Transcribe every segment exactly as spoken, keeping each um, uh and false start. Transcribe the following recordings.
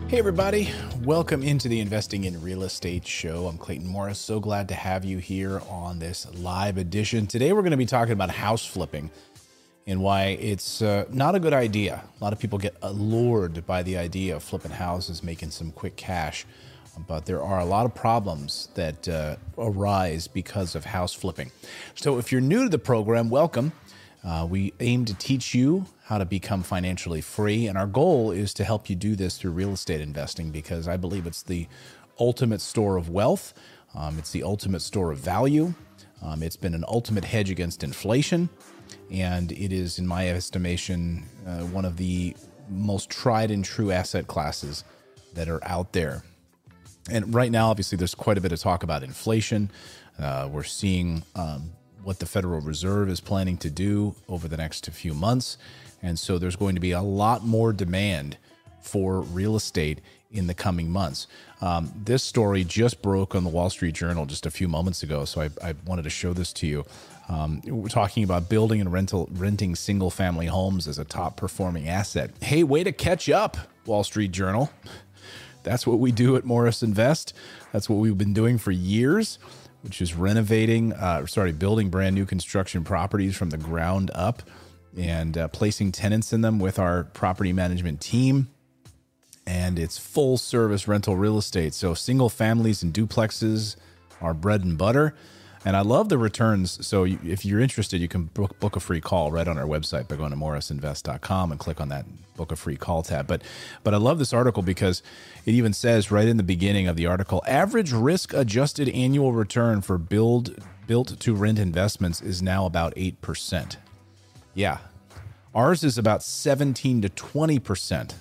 Hey everybody, welcome into the Investing in Real Estate show. I'm Clayton Morris. So glad to have you here on this live edition. Today we're going to be talking about house flipping and why it's uh, not a good idea. A lot of people get allured by the idea of flipping houses, making some quick cash, but there are a lot of problems that uh, arise because of house flipping. So if you're new to the program, welcome. Uh, we aim to teach you how to become financially free, and our goal is to help you do this through real estate investing because I believe it's the ultimate store of wealth. Um, it's the ultimate store of value. Um, it's been an ultimate hedge against inflation, and it is, in my estimation, uh, one of the most tried and true asset classes that are out there. And right now, obviously, there's quite a bit of talk about inflation. Uh, we're seeing um, what the Federal Reserve is planning to do over the next few months. And so there's going to be a lot more demand for real estate in the coming months. Um, this story just broke on the Wall Street Journal just a few moments ago, so I, I wanted to show this to you. Um, we're talking about building and rental, renting single-family homes as a top-performing asset. Hey, way to catch up, Wall Street Journal. That's what we do at Morris Invest. That's what we've been doing for years, which is renovating, uh, sorry, building brand new construction properties from the ground up and uh, placing tenants in them with our property management team. And it's full service rental real estate. So single families and duplexes are bread and butter. And I love the returns. So you, if you're interested, you can book, book a free call right on our website by going to morris invest dot com and click on that book a free call tab. But but I love this article because it even says right in the beginning of the article, average risk adjusted annual return for build built to rent investments is now about eight percent. Yeah. Ours is about seventeen to twenty percent.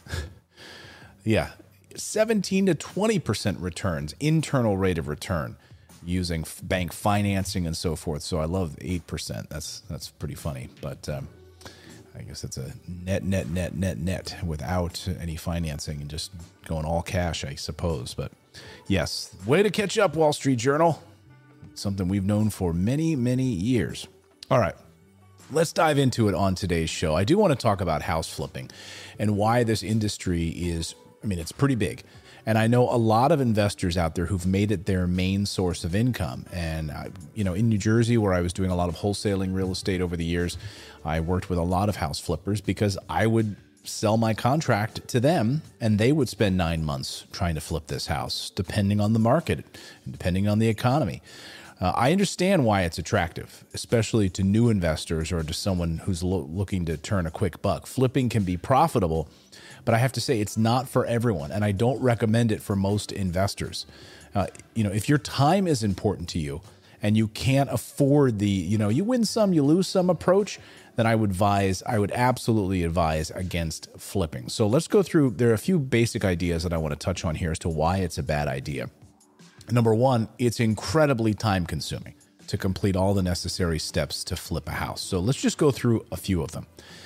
Yeah. seventeen to twenty percent returns, internal rate of return, using bank financing and so forth. So I love eight percent. That's that's pretty funny. But um, I guess it's a net, net, net, net, net without any financing and just going all cash, I suppose. But yes, way to catch up, Wall Street Journal. Something we've known for many, many years. All right. Let's dive into it on today's show. I do want to talk about house flipping and why this industry is, I mean, it's pretty big. And I know a lot of investors out there who've made it their main source of income. And, uh, you know, in New Jersey, where I was doing a lot of wholesaling real estate over the years, I worked with a lot of house flippers because I would sell my contract to them and they would spend nine months trying to flip this house, depending on the market and depending on the economy. Uh, I understand why it's attractive, especially to new investors or to someone who's lo- looking to turn a quick buck. Flipping can be profitable, but I have to say it's not for everyone, and I don't recommend it for most investors. Uh, you know, if your time is important to you and you can't afford the, you know, you win some, you lose some approach, then I would advise, I would absolutely advise against flipping. So let's go through, there are a few basic ideas that I want to touch on here as to why it's a bad idea. Number one, it's incredibly time consuming to complete all the necessary steps to flip a house. So let's just go through a few of them.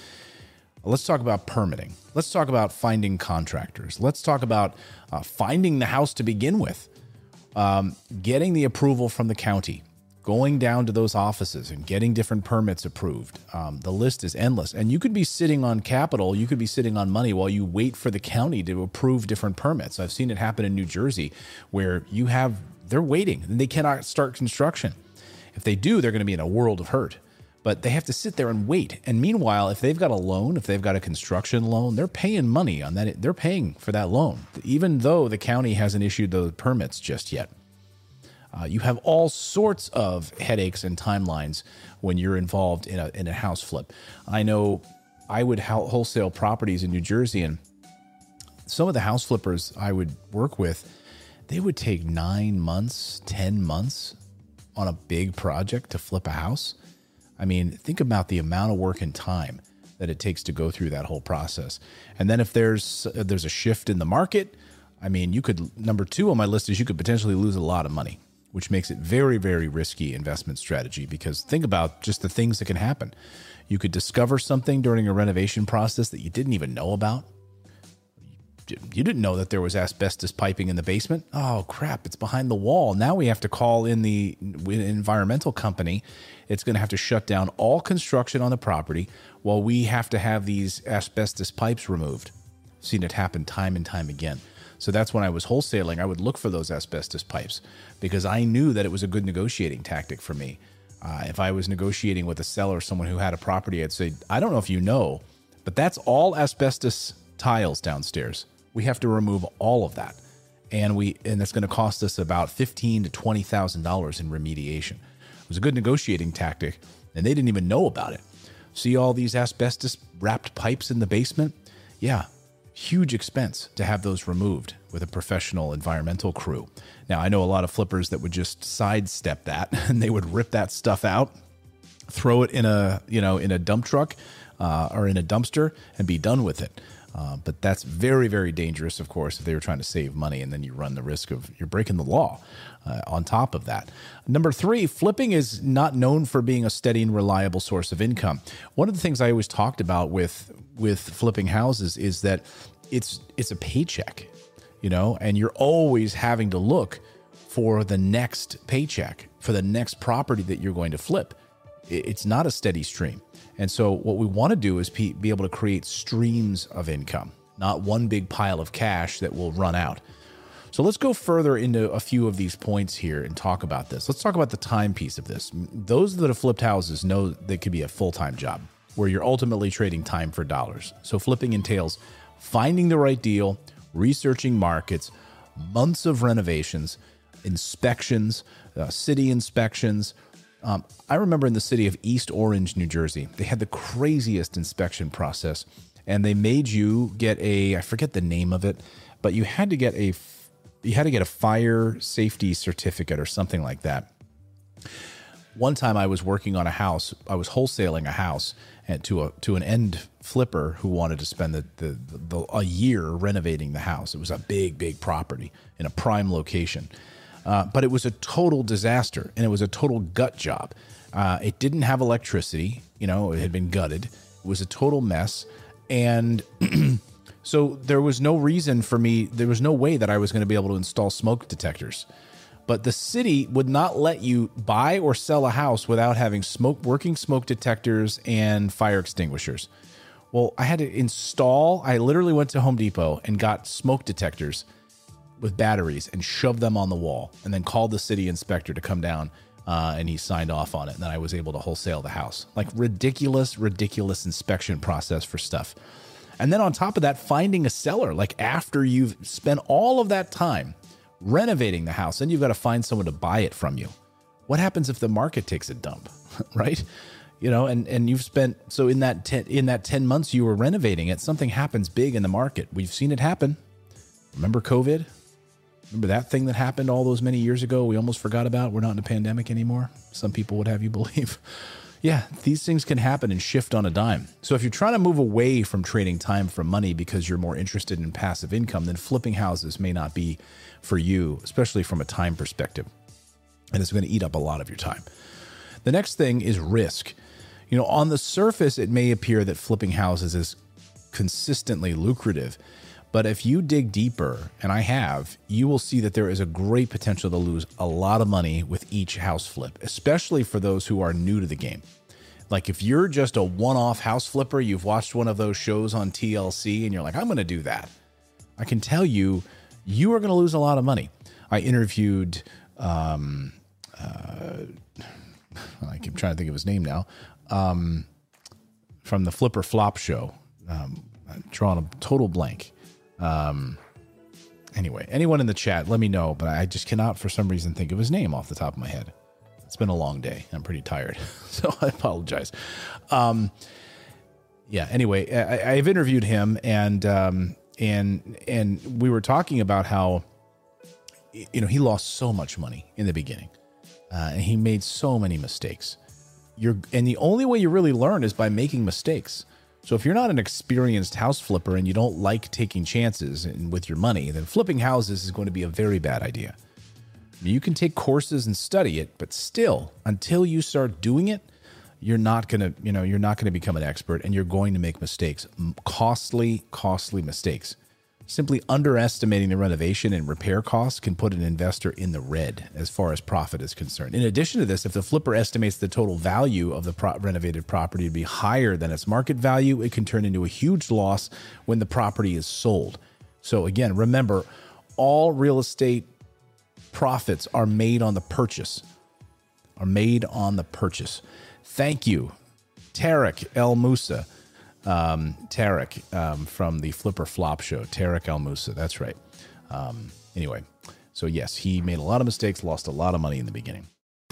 Let's talk about permitting. Let's talk about finding contractors. Let's talk about uh, finding the house to begin with, um, getting the approval from the county, going down to those offices and getting different permits approved. Um, the list is endless. And you could be sitting on capital, you could be sitting on money while you wait for the county to approve different permits. I've seen it happen in New Jersey where you have, they're waiting and they cannot start construction. If they do, they're going to be in a world of hurt. But they have to sit there and wait. And meanwhile, if they've got a loan, if they've got a construction loan, they're paying money on that. They're paying for that loan, even though the county hasn't issued those permits just yet. Uh, you have all sorts of headaches and timelines when you're involved in a in a house flip. I know I would wholesale properties in New Jersey, and some of the house flippers I would work with, they would take nine months, ten months on a big project to flip a house. I mean, think about the amount of work and time that it takes to go through that whole process. And then if there's if there's a shift in the market, I mean, you could, number two on my list is you could potentially lose a lot of money, which makes it very, very risky investment strategy because think about just the things that can happen. You could discover something during a renovation process that you didn't even know about. You didn't know that there was asbestos piping in the basement. Oh, crap, it's behind the wall. Now we have to call in the environmental company. It's going to have to shut down all construction on the property while we have to have these asbestos pipes removed. I've seen it happen time and time again. So that's when I was wholesaling, I would look for those asbestos pipes because I knew that it was a good negotiating tactic for me. Uh, if I was negotiating with a seller, someone who had a property, I'd say, I don't know if you know, but that's all asbestos tiles downstairs. We have to remove all of that. And we and that's going to cost us about fifteen thousand to twenty thousand dollars in remediation. It was a good negotiating tactic, and they didn't even know about it. See all these asbestos wrapped pipes in the basement? Yeah, huge expense to have those removed with a professional environmental crew. Now, I know a lot of flippers that would just sidestep that and they would rip that stuff out, throw it in a, you know, in a dump truck uh, or in a dumpster and be done with it. Uh, but that's very, very dangerous, of course, if they were trying to save money, and then you run the risk of you're breaking the law uh, on top of that. Number three, flipping is not known for being a steady and reliable source of income. One of the things I always talked about with with flipping houses is that it's it's a paycheck, you know, and you're always having to look for the next paycheck, for the next property that you're going to flip. It's not a steady stream. And so what we want to do is be able to create streams of income, not one big pile of cash that will run out. So let's go further into a few of these points here and talk about this. Let's talk about the time piece of this. Those that have flipped houses know that could be a full-time job where you're ultimately trading time for dollars. So flipping entails finding the right deal, researching markets, months of renovations, inspections, uh, city inspections. Um, I remember in the city of East Orange, New Jersey, they had the craziest inspection process, and they made you get a, I forget the name of it, but you had to get a, you had to get a fire safety certificate or something like that. One time I was working on a house, I was wholesaling a house and to a to an end flipper who wanted to spend the, the, the a year renovating the house. It was a big, big property in a prime location. Uh, but it was a total disaster, and it was a total gut job. Uh, it didn't have electricity. You know, it had been gutted. It was a total mess. And so there was no reason for me, there was no way that I was going to be able to install smoke detectors. But the city would not let you buy or sell a house without having smoke, working smoke detectors and fire extinguishers. Well, I had to install, I literally went to Home Depot and got smoke detectors with batteries and shoved them on the wall, and then called the city inspector to come down, uh, and he signed off on it. And then I was able to wholesale the house. Like ridiculous, ridiculous inspection process for stuff. And then on top of that, finding a seller, like after you've spent all of that time renovating the house, then you've got to find someone to buy it from you. What happens if the market takes a dump, right? You know, and, and you've spent, so in that, ten, in that ten months you were renovating it, something happens big in the market. We've seen it happen. Remember COVID? Remember that thing that happened all those many years ago we almost forgot about? We're not in a pandemic anymore. Some people would have you believe. Yeah, these things can happen and shift on a dime. So if you're trying to move away from trading time for money because you're more interested in passive income, then flipping houses may not be for you, especially from a time perspective. And it's going to eat up a lot of your time. The next thing is risk. You know, on the surface, it may appear that flipping houses is consistently lucrative. But if you dig deeper, and I have, you will see that there is a great potential to lose a lot of money with each house flip, especially for those who are new to the game. Like if you're just a one-off house flipper, you've watched one of those shows on T L C and you're like, I'm going to do that. I can tell you, you are going to lose a lot of money. I interviewed, um, uh, I keep trying to think of his name now, um, from the Flipper Flop show. Um, I'm drawing a total blank. Um, anyway, anyone in the chat, let me know, but I just cannot for some reason think of his name off the top of my head. It's been a long day. I'm pretty tired, so I apologize. Um, yeah, anyway, I, I've interviewed him and, um, and, and we were talking about how, you know, he lost so much money in the beginning, uh, and he made so many mistakes. You're, and the only way you really learn is by making mistakes. So if you're not an experienced house flipper and you don't like taking chances with your money, then flipping houses is going to be a very bad idea. You can take courses and study it, but still, until you start doing it, you're not going to, you know, you're not going to become an expert, and you're going to make mistakes, costly, costly mistakes. Simply underestimating the renovation and repair costs can put an investor in the red as far as profit is concerned. In addition to this, if the flipper estimates the total value of the pro- renovated property to be higher than its market value, it can turn into a huge loss when the property is sold. So again, remember, all real estate profits are made on the purchase, are made on the purchase. Thank you, Tarek El Musa. Um, Tarek um, from the Flipper Flop show, Tarek El Musa. That's right. Um, anyway, so yes, he made a lot of mistakes, lost a lot of money in the beginning.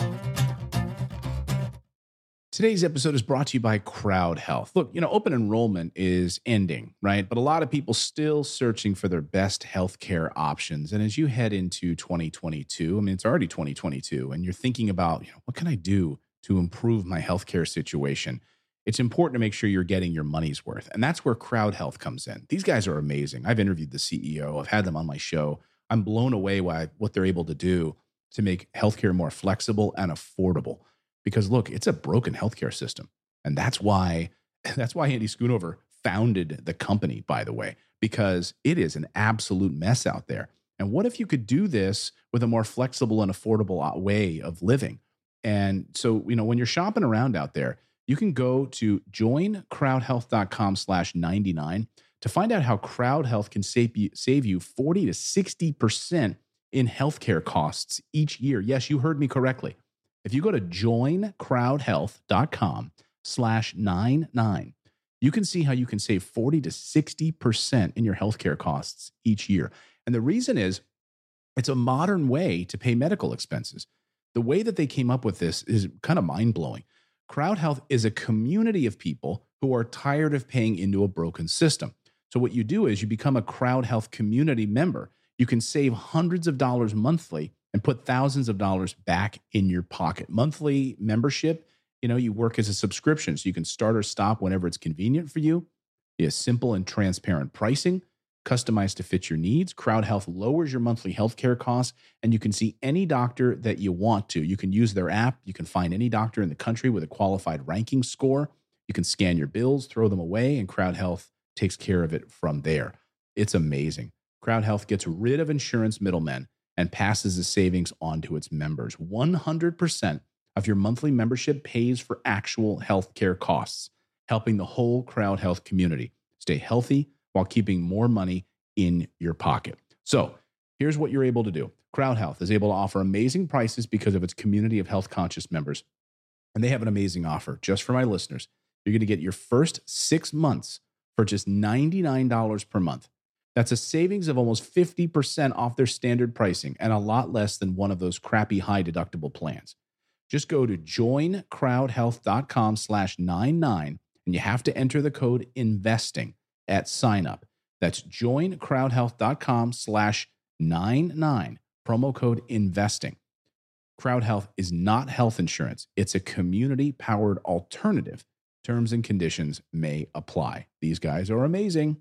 Today's episode is brought to you by Crowd Health. Look, you know, open enrollment is ending, right? But a lot of people still searching for their best healthcare options. And as you head into twenty twenty-two, I mean, it's already twenty twenty-two, and you're thinking about, you know, what can I do to improve my healthcare situation? It's important to make sure you're getting your money's worth. And that's where Crowd Health comes in. These guys are amazing. I've interviewed the C E O. I've had them on my show. I'm blown away by what they're able to do to make healthcare more flexible and affordable. Because look, it's a broken healthcare system. And that's why, that's why Andy Schoonover founded the company, by the way, because it is an absolute mess out there. And what if you could do this with a more flexible and affordable way of living? And so, you know, when you're shopping around out there, you can go to join crowd health dot com slash ninety-nine to find out how Crowd Health can save you, save you forty to sixty percent in healthcare costs each year. Yes, you heard me correctly. If you go to join crowd health dot com slash ninety-nine, you can see how you can save forty to sixty percent in your healthcare costs each year. And the reason is it's a modern way to pay medical expenses. The way that they came up with this is kind of mind-blowing. Crowd Health is a community of people who are tired of paying into a broken system. So what you do is you become a Crowd Health community member. You can save hundreds of dollars monthly and put thousands of dollars back in your pocket. Monthly membership, you know, you work as a subscription, so you can start or stop whenever it's convenient for you. It has simple and transparent pricing, customized to fit your needs. Crowd Health lowers your monthly healthcare costs, and you can see any doctor that you want to. You can use their app. You can find any doctor in the country with a qualified ranking score. You can scan your bills, throw them away, and Crowd Health takes care of it from there. It's amazing. Crowd Health gets rid of insurance middlemen and passes the savings on to its members. one hundred percent of your monthly membership pays for actual healthcare costs, helping the whole Crowd Health community stay healthy while keeping more money in your pocket. So here's what you're able to do. Crowd Health is able to offer amazing prices because of its community of health-conscious members. And they have an amazing offer just for my listeners. You're going to get your first six months for just ninety-nine dollars per month. That's a savings of almost fifty percent off their standard pricing and a lot less than one of those crappy high-deductible plans. Just go to join crowd health dot com slash ninety-nine, and you have to enter the code INVESTING at sign up. That's join crowd health dot com slash ninety-nine, promo code INVESTING. Crowd Health is not health insurance. It's a community-powered alternative. Terms and conditions may apply. These guys are amazing.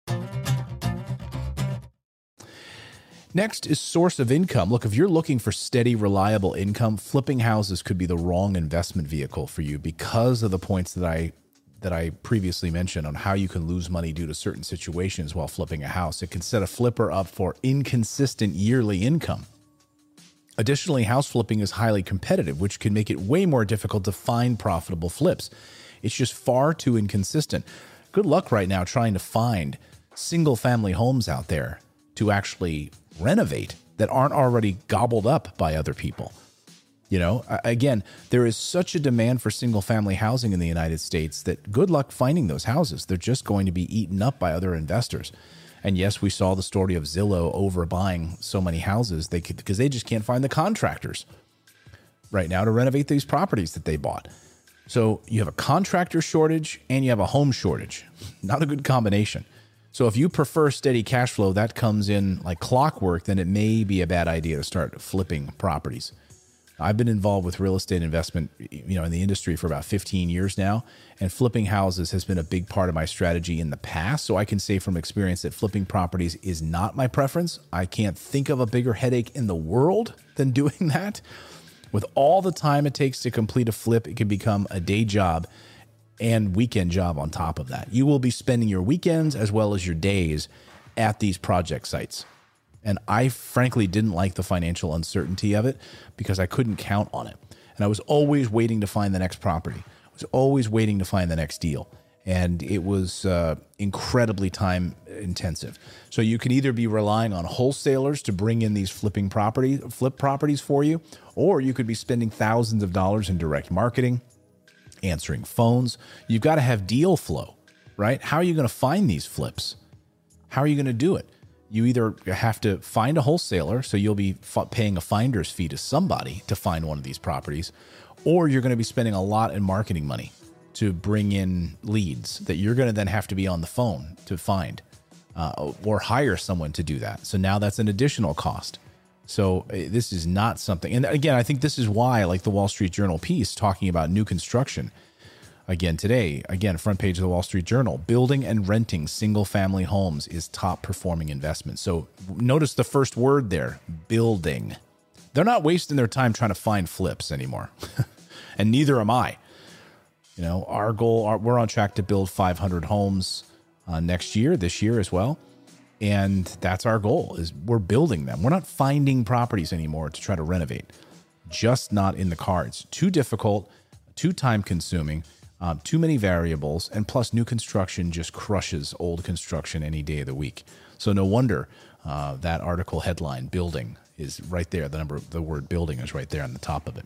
Next is source of income. Look, if you're looking for steady, reliable income, flipping houses could be the wrong investment vehicle for you because of the points that I that I previously mentioned on how you can lose money due to certain situations while flipping a house. It can set a flipper up for inconsistent yearly income. Additionally, house flipping is highly competitive, which can make it way more difficult to find profitable flips. It's just far too inconsistent. Good luck right now trying to find single-family homes out there to actually renovate that aren't already gobbled up by other people. You know, again, there is such a demand for single-family housing in the United States that good luck finding those houses. They're just going to be eaten up by other investors. And yes, we saw the story of Zillow overbuying so many houses they could, because they just can't find the contractors right now to renovate these properties that they bought. So you have a contractor shortage and you have a home shortage. Not a good combination. So if you prefer steady cash flow that comes in like clockwork, then it may be a bad idea to start flipping properties. I've been involved with real estate investment, you know, in the industry for about fifteen years now, and flipping houses has been a big part of my strategy in the past. So I can say from experience that flipping properties is not my preference. I can't think of a bigger headache in the world than doing that. With all the time it takes to complete a flip, it can become a day job and weekend job on top of that. You will be spending your weekends as well as your days at these project sites. And I frankly didn't like the financial uncertainty of it because I couldn't count on it. And I was always waiting to find the next property. I was always waiting to find the next deal. And it was uh, incredibly time, intensive. So you can either be relying on wholesalers to bring in these flipping property, flip properties for you, or you could be spending thousands of dollars in direct marketing, answering phones. You've got to have deal flow, right? How are you going to find these flips? How are you going to do it? You either have to find a wholesaler, so you'll be f- paying a finder's fee to somebody to find one of these properties, or you're going to be spending a lot in marketing money to bring in leads that you're going to then have to be on the phone to find, uh, or hire someone to do that. So now that's an additional cost. So uh, this is not something, and again, I think this is why, like the Wall Street Journal piece talking about new construction, again today, again, front page of the Wall Street Journal, building and renting single family homes is top performing investment. So notice the first word there, building. They're not wasting their time trying to find flips anymore. And neither am I. You know, our goal, our, we're on track to build five hundred homes uh, next year, this year as well. And that's our goal, is we're building them. We're not finding properties anymore to try to renovate. Just not in the cards. Too difficult, too time consuming. Um, too many variables, and plus new construction just crushes old construction any day of the week. So no wonder uh, that article headline, building, is right there. The number, the word building is right there on the top of it.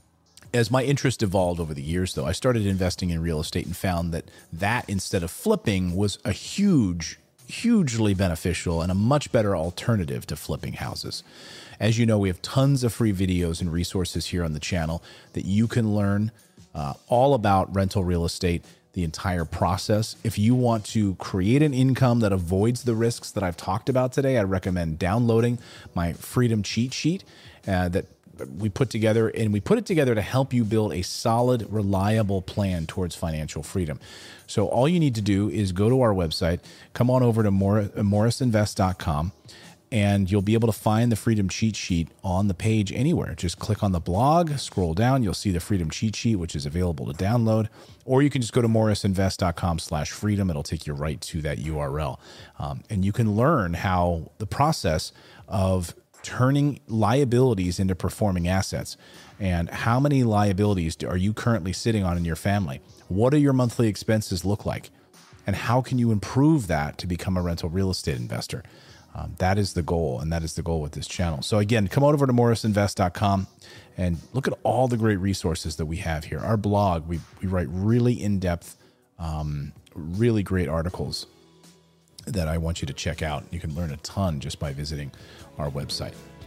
As my interest evolved over the years, though, I started investing in real estate and found that that, instead of flipping, was a huge, hugely beneficial and a much better alternative to flipping houses. As you know, we have tons of free videos and resources here on the channel that you can learn Uh, all about rental real estate, the entire process. If you want to create an income that avoids the risks that I've talked about today, I recommend downloading my Freedom Cheat Sheet uh, that we put together, and we put it together to help you build a solid, reliable plan towards financial freedom. So all you need to do is go to our website, come on over to morris invest dot com, and you'll be able to find the Freedom Cheat Sheet on the page anywhere. Just click on the blog, scroll down, you'll see the Freedom Cheat Sheet, which is available to download. Or you can just go to morris invest dot com slash freedom. It'll take you right to that U R L. Um, and you can learn how the process of turning liabilities into performing assets, and how many liabilities are you currently sitting on in your family? What do your monthly expenses look like? And how can you improve that to become a rental real estate investor? Um, that is the goal, and that is the goal with this channel. So again, come on over to morris invest dot com and look at all the great resources that we have here. Our blog, we, we write really in-depth, um, really great articles that I want you to check out. You can learn a ton just by visiting our website.